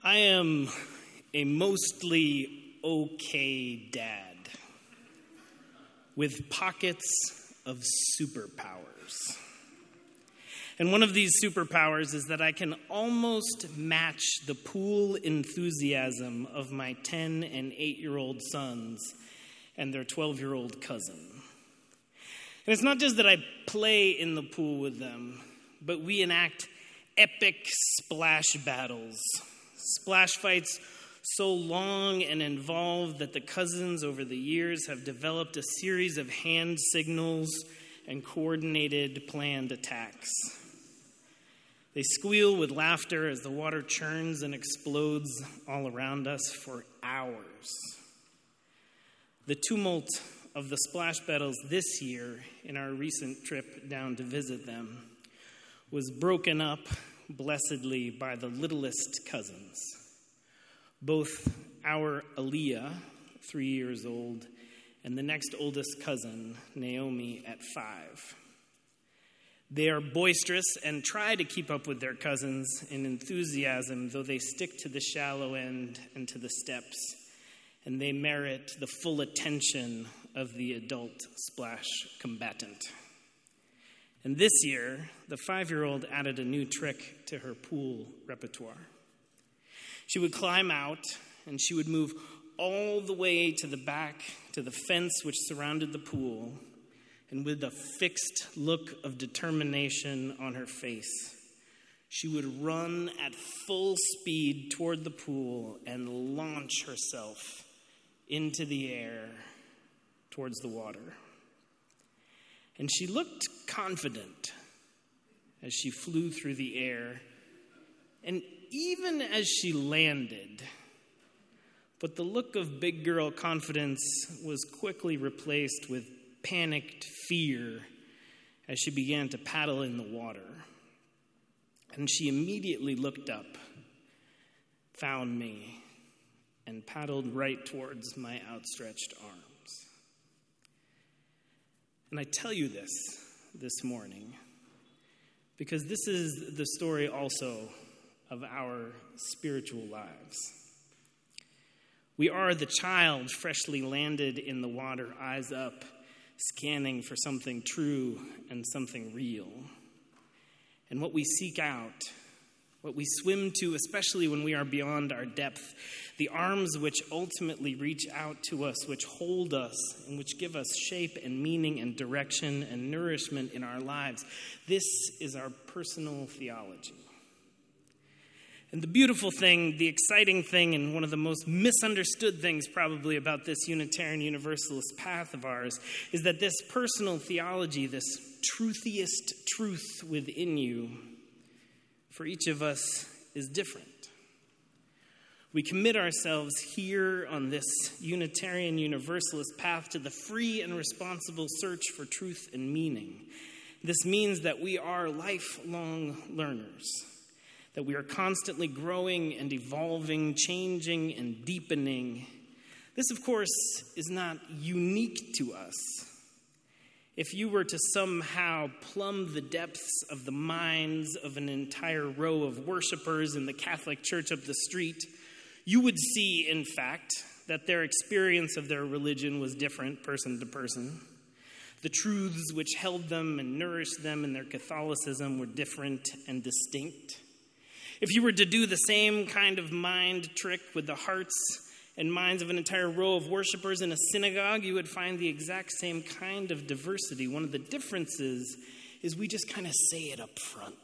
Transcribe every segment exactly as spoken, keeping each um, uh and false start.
I am a mostly okay dad with pockets of superpowers. And one of these superpowers is that I can almost match the pool enthusiasm of my ten and eight-year-old sons and their twelve-year-old cousin. And it's not just that I play in the pool with them, but we enact epic splash battles. Splash fights so long and involved that the cousins over the years have developed a series of hand signals and coordinated planned attacks. They squeal with laughter as the water churns and explodes all around us for hours. The tumult of the splash battles this year in our recent trip down to visit them was broken up blessedly by the littlest cousins. Both our Aaliyah, three years old, and the next oldest cousin, Naomi, at five. They are boisterous and try to keep up with their cousins in enthusiasm, though they stick to the shallow end and to the steps, and they merit the full attention of the adult splash combatant. And this year, the five-year-old added a new trick to her pool repertoire. She would climb out, and she would move all the way to the back, to the fence which surrounded the pool, and with a fixed look of determination on her face, she would run at full speed toward the pool and launch herself into the air towards the water. And she looked confident as she flew through the air, and even as she landed. But the look of big girl confidence was quickly replaced with panicked fear as she began to paddle in the water. And she immediately looked up, found me, and paddled right towards my outstretched arms. And I tell you this this morning because this is the story also of our spiritual lives. We are the child freshly landed in the water, eyes up, scanning for something true and something real. And what we seek out, what we swim to, especially when we are beyond our depth, the arms which ultimately reach out to us, which hold us, and which give us shape and meaning and direction and nourishment in our lives. This is our personal theology. And the beautiful thing, the exciting thing, and one of the most misunderstood things probably about this Unitarian Universalist path of ours is that this personal theology, this truthiest truth within you, for each of us is different. We commit ourselves here on this Unitarian Universalist path to the free and responsible search for truth and meaning. This means that we are lifelong learners, that we are constantly growing and evolving, changing and deepening. This, of course, is not unique to us. If you were to somehow plumb the depths of the minds of an entire row of worshipers in the Catholic Church up the street, you would see, in fact, that their experience of their religion was different person to person. The truths which held them and nourished them in their Catholicism were different and distinct. If you were to do the same kind of mind trick with the hearts and minds of an entire row of worshipers in a synagogue, you would find the exact same kind of diversity. One of the differences is we just kind of say it up front.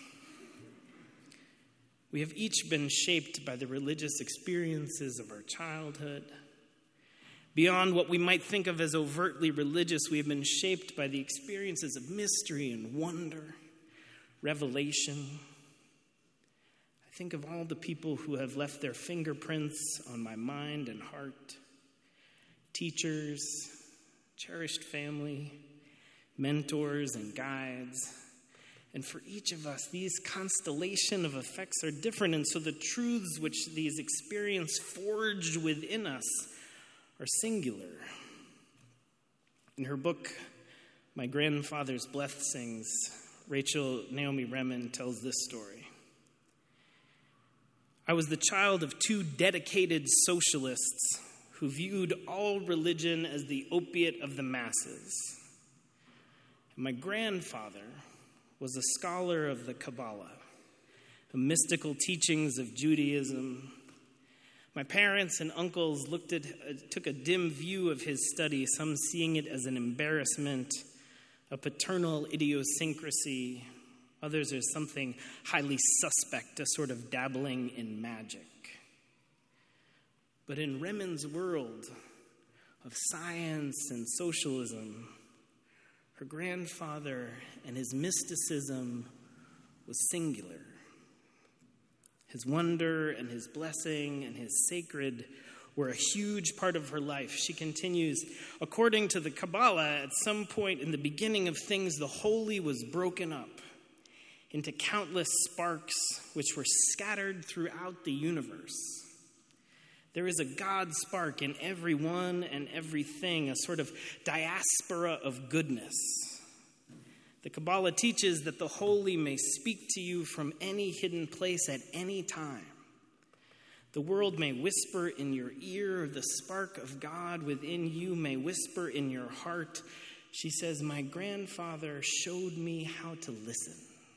We have each been shaped by the religious experiences of our childhood. Beyond what we might think of as overtly religious, we have been shaped by the experiences of mystery and wonder, revelation. I think of all the people who have left their fingerprints on my mind and heart. Teachers, cherished family, mentors and guides. And for each of us, these constellation of effects are different. And so the truths which these experiences forged within us are singular. In her book, My Grandfather's Blessings, Rachel Naomi Remen tells this story. I was the child of two dedicated socialists who viewed all religion as the opiate of the masses. My grandfather was a scholar of the Kabbalah, the mystical teachings of Judaism. My parents and uncles looked at, uh, took a dim view of his study, some seeing it as an embarrassment, a paternal idiosyncrasy, others as something highly suspect, a sort of dabbling in magic. But in Remen's world of science and socialism, her grandfather and his mysticism was singular. His wonder and his blessing and his sacred were a huge part of her life. She continues, according to the Kabbalah, at some point in the beginning of things, the holy was broken up into countless sparks which were scattered throughout the universe. There is a God spark in everyone and everything, a sort of diaspora of goodness. The Kabbalah teaches that the holy may speak to you from any hidden place at any time. The world may whisper in your ear, the spark of God within you may whisper in your heart. She says, my grandfather showed me how to listen.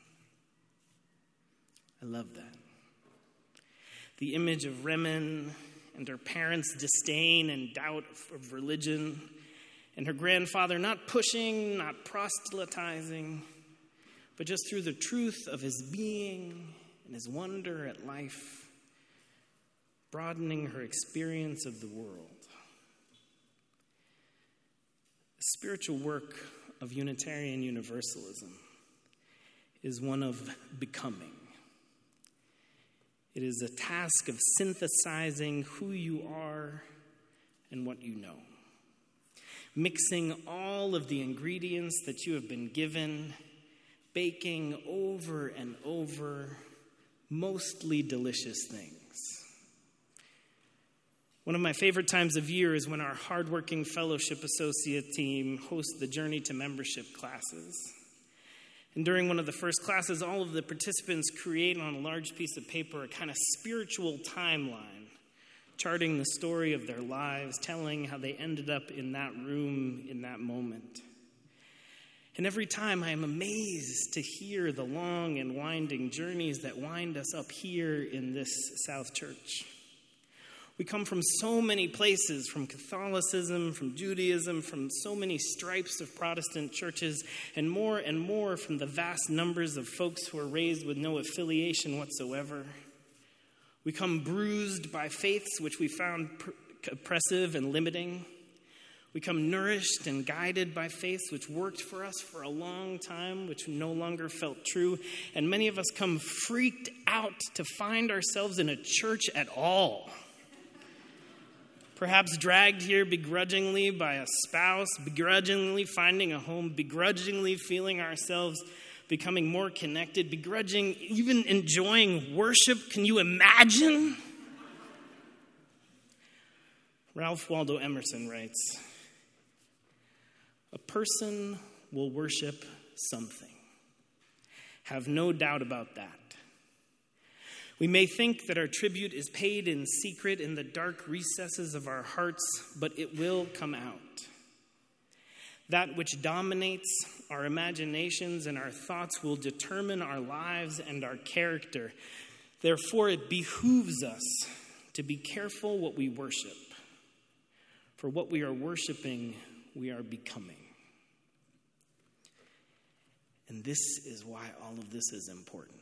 I love that. The image of Remen and her parents' disdain and doubt of religion, and her grandfather not pushing, not proselytizing, but just through the truth of his being and his wonder at life, broadening her experience of the world. The spiritual work of Unitarian Universalism is one of becoming. It is a task of synthesizing who you are and what you know. Mixing all of the ingredients that you have been given, baking over and over mostly delicious things. One of my favorite times of year is when our hardworking fellowship associate team hosts the Journey to Membership classes. And during one of the first classes, all of the participants create on a large piece of paper a kind of spiritual timeline, charting the story of their lives, telling how they ended up in that room in that moment. And every time I am amazed to hear the long and winding journeys that wind us up here in this South Church. We come from so many places, from Catholicism, from Judaism, from so many stripes of Protestant churches, and more and more from the vast numbers of folks who are raised with no affiliation whatsoever. We come bruised by faiths which we found oppressive and limiting. We come nourished and guided by faiths which worked for us for a long time, which no longer felt true. And many of us come freaked out to find ourselves in a church at all. Perhaps dragged here begrudgingly by a spouse, begrudgingly finding a home, begrudgingly feeling ourselves becoming more connected, begrudging even enjoying worship. Can you imagine? Ralph Waldo Emerson writes, a person will worship something. Have no doubt about that. We may think that our tribute is paid in secret in the dark recesses of our hearts, but it will come out. That which dominates our imaginations and our thoughts will determine our lives and our character. Therefore, it behooves us to be careful what we worship. For what we are worshiping, we are becoming. And this is why all of this is important.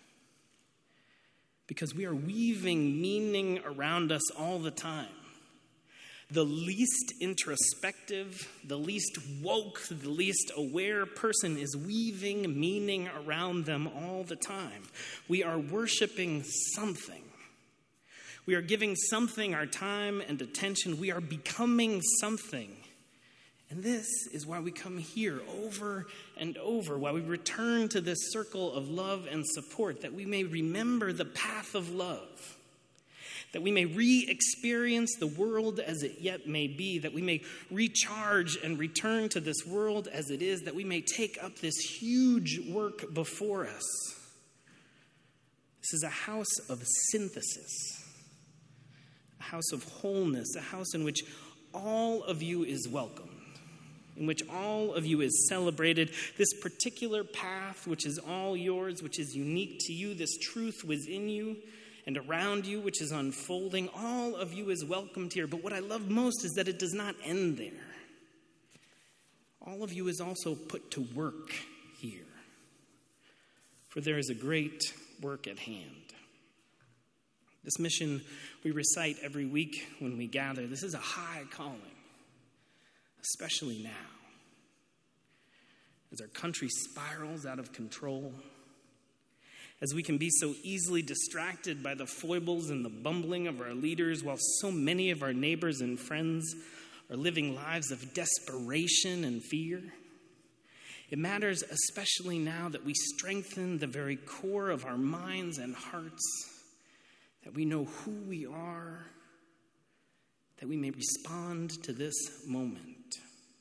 Because we are weaving meaning around us all the time. The least introspective, the least woke, the least aware person is weaving meaning around them all the time. We are worshiping something. We are giving something our time and attention. We are becoming something. And this is why we come here over and over, why we return to this circle of love and support, that we may remember the path of love, that we may re-experience the world as it yet may be, that we may recharge and return to this world as it is, that we may take up this huge work before us, This is a house of synthesis, a house of wholeness, a house in which all of you is welcomed, in which all of you is celebrated. This particular path, which is all yours, which is unique to you, this truth within you and around you, which is unfolding, all of you is welcomed here. But what I love most is that it does not end there. All of you is also put to work here, for there is a great work at hand. This mission we recite every week when we gather. This is a high calling, especially now, as our country spirals out of control, as we can be so easily distracted by the foibles and the bumbling of our leaders, while so many of our neighbors and friends are living lives of desperation and fear. It matters especially now that we strengthen the very core of our minds and hearts, that we know who we are, that we may respond to this moment.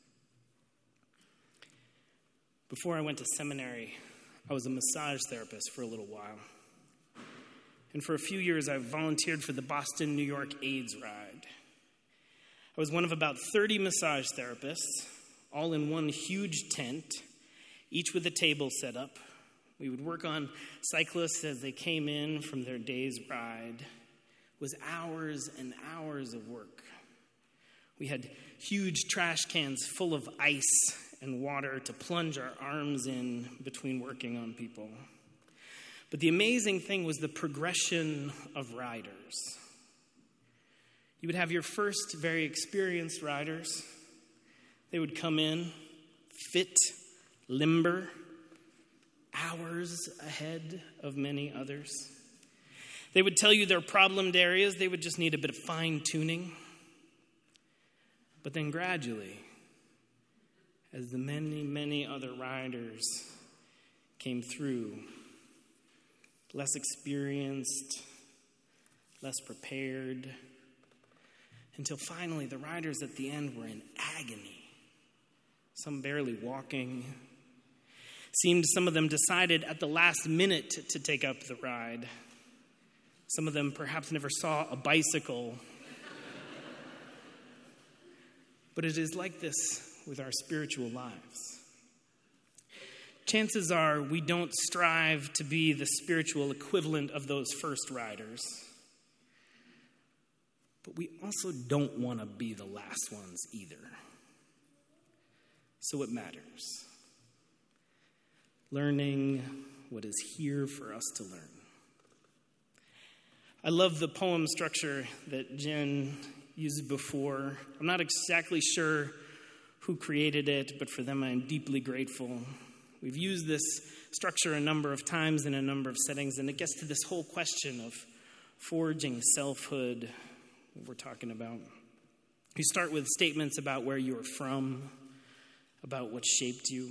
Before I went to seminary, I was a massage therapist for a little while. And for a few years, I volunteered for the Boston, New York AIDS ride. I was one of about thirty massage therapists, all in one huge tent, each with a table set up. We would work on cyclists as they came in from their day's ride. It was hours and hours of work. We had huge trash cans full of ice and water to plunge our arms in between working on people. But the amazing thing was the progression of riders. You would have your first very experienced riders. They would come in, fit, limber, hours ahead of many others. They would tell you their problemed areas. They would just need a bit of fine-tuning. But then gradually, as the many, many other riders came through, less experienced, less prepared, until finally the riders at the end were in agony, some barely walking. Seemed some of them decided at the last minute to take up the ride. Some of them perhaps never saw a bicycle. But it is like this with our spiritual lives. Chances are we don't strive to be the spiritual equivalent of those first riders. But we also don't want to be the last ones either. So it matters. Learning what is here for us to learn. I love the poem structure that Jen used before. I'm not exactly sure who created it, but for them I am deeply grateful. We've used this structure a number of times in a number of settings, and it gets to this whole question of forging selfhood we're talking about. You start with statements about where you are from, about what shaped you.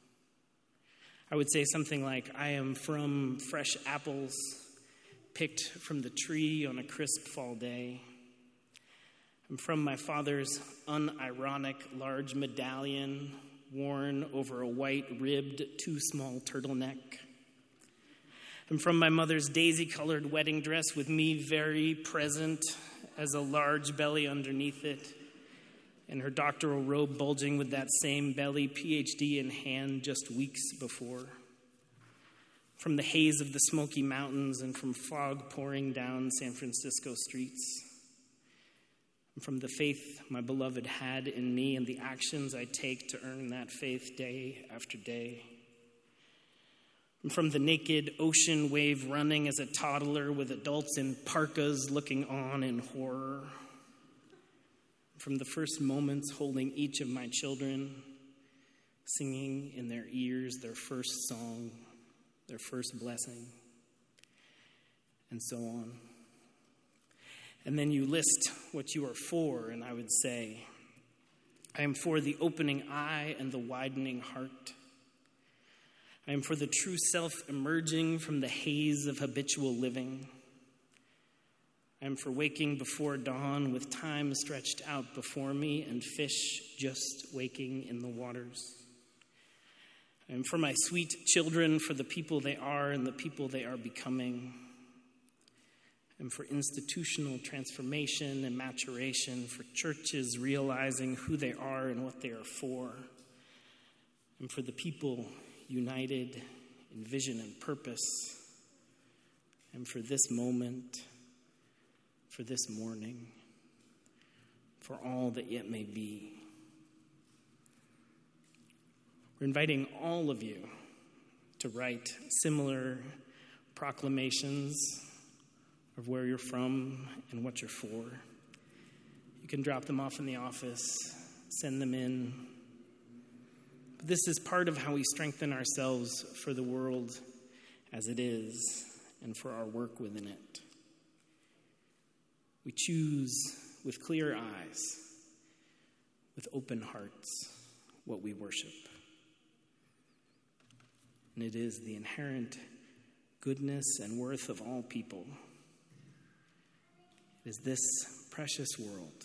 I would say something like, I am from fresh apples picked from the tree on a crisp fall day. I'm from my father's unironic large medallion worn over a white-ribbed, too-small turtleneck. I'm from my mother's daisy-colored wedding dress with me very present as a large belly underneath it, and her doctoral robe bulging with that same belly, P H D in hand just weeks before. From the haze of the Smoky Mountains and from fog pouring down San Francisco streets. And from the faith my beloved had in me and the actions I take to earn that faith day after day. And from the naked ocean wave running as a toddler with adults in parkas looking on in horror. From the first moments holding each of my children, singing in their ears their first song, their first blessing, and so on. And then you list what you are for, and I would say, I am for the opening eye and the widening heart. I am for the true self emerging from the haze of habitual living. I am for waking before dawn with time stretched out before me and fish just waking in the waters. I am for my sweet children, for the people they are and the people they are becoming. and for institutional transformation and maturation, for churches realizing who they are and what they are for, and for the people united in vision and purpose, and for this moment, for this morning, for all that yet may be. We're inviting all of you to write similar proclamations of where you're from and what you're for. You can drop them off in the office, send them in. This is part of how we strengthen ourselves for the world as it is and for our work within it. We choose with clear eyes, with open hearts, what we worship. And it is the inherent goodness and worth of all people. It is this precious world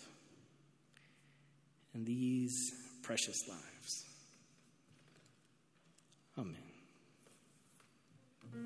and these precious lives. Amen.